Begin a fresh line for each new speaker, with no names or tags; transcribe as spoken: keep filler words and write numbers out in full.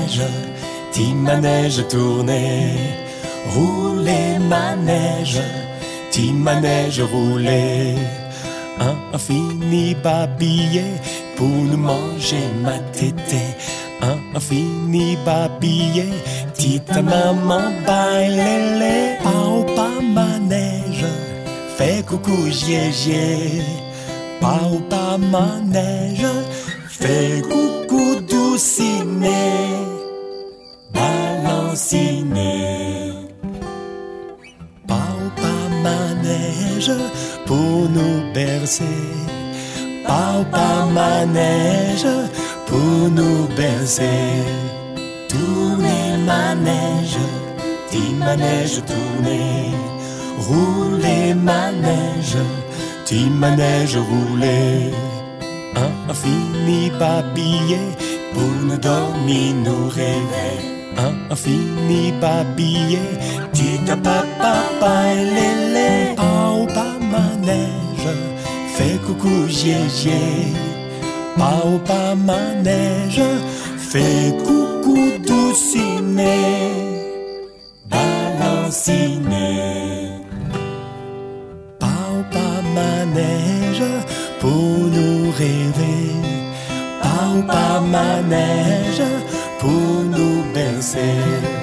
manège, petit manège tourné, roulez manège, petit manège roulé. Un infini babillé pour nous manger ma tété. Un infini babillé, petite maman baille pao pas manège, fais coucou gié gié. Pao pas manège, fais coucou douciné, balanciné. Pao pas manège pour nous bercer. Pao pas manège pour nous bercer. Tournez manège, petit manège tournez. Roulez manège, petit manège roulé. Un infini babillé pour nous dormir, nous rêver. Un infini babillé, petit papa lélé. Pao pas manège, fais coucou gié gié. Pao pas manège, fais coucou douciné, balanciné. Pao pas manège pour nous rêver. Pao pas manège pour nous bercer.